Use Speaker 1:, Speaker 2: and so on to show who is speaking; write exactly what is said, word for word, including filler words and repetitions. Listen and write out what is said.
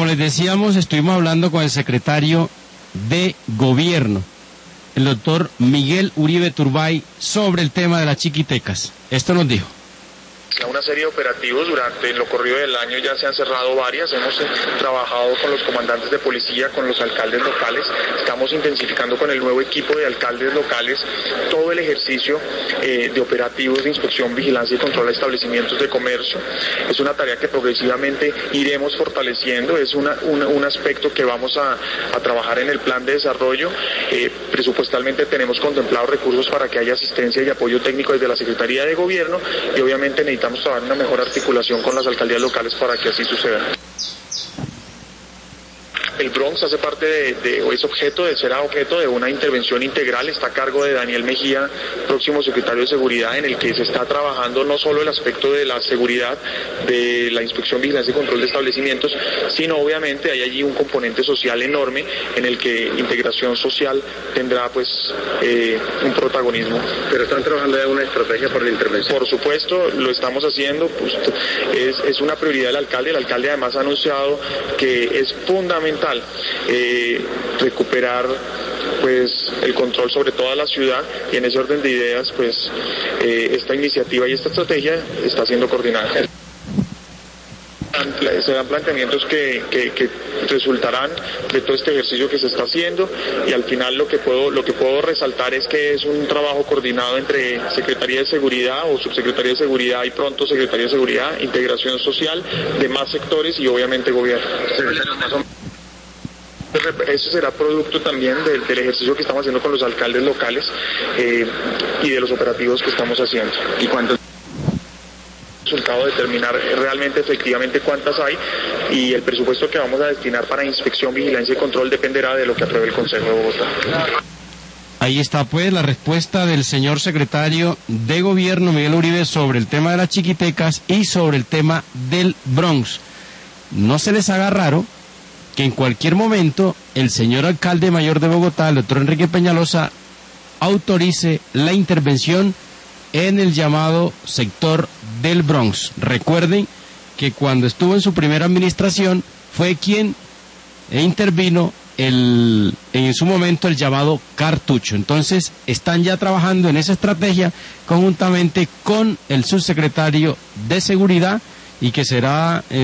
Speaker 1: les decíamos, estuvimos hablando con el secretario de Gobierno, el doctor Miguel Uribe Turbay, sobre el tema de las chiquitecas. Esto nos dijo.
Speaker 2: Una serie de operativos durante lo corrido del año, ya se han cerrado varias, hemos eh, trabajado con los comandantes de policía, con los alcaldes locales, estamos intensificando con el nuevo equipo de alcaldes locales todo el ejercicio eh, de operativos de inspección, vigilancia y control de establecimientos de comercio. Es una tarea que progresivamente iremos fortaleciendo, es una, una, un aspecto que vamos a, a trabajar en el plan de desarrollo. Eh, presupuestalmente tenemos contemplados recursos para que haya asistencia y apoyo técnico desde la Secretaría de Gobierno y obviamente necesitamos trabajar una mejor articulación con las alcaldías locales para que así suceda. El Bronx hace parte de, de, o es objeto de, será objeto de una intervención integral, está a cargo de Daniel Mejía, próximo secretario de Seguridad, en el que se está trabajando no solo el aspecto de la seguridad, de la inspección, vigilancia y control de establecimientos, sino obviamente hay allí un componente social enorme en el que integración social tendrá pues eh, un protagonismo.
Speaker 3: Pero están trabajando en una estrategia por la intervención.
Speaker 2: Por supuesto, lo estamos haciendo, pues, es, es una prioridad del alcalde, el alcalde además ha anunciado que es fundamental Eh, recuperar pues el control sobre toda la ciudad y en ese orden de ideas pues eh, esta iniciativa y esta estrategia está siendo coordinada. Serán planteamientos que, que, que resultarán de todo este ejercicio que se está haciendo y al final lo que puedo lo que puedo resaltar es que es un trabajo coordinado entre Secretaría de Seguridad o Subsecretaría de Seguridad y pronto Secretaría de Seguridad, Integración Social, demás sectores y obviamente gobierno. Eso será producto también del, del ejercicio que estamos haciendo con los alcaldes locales eh, y de los operativos que estamos haciendo.
Speaker 3: ¿Y cuántos?
Speaker 2: Resultado determinar realmente efectivamente cuántas hay y el presupuesto que vamos a destinar para inspección, vigilancia y control dependerá de lo que apruebe el Consejo de Bogotá.
Speaker 1: Ahí está pues la respuesta del señor secretario de Gobierno Miguel Uribe sobre el tema de las chiquitecas y sobre el tema del Bronx. No se les haga raro que en cualquier momento el señor alcalde mayor de Bogotá, el doctor Enrique Peñalosa, autorice la intervención en el llamado sector del Bronx. Recuerden que cuando estuvo en su primera administración fue quien intervino el, en su momento el llamado cartucho. Entonces están ya trabajando en esa estrategia conjuntamente con el subsecretario de Seguridad y que será... Eh,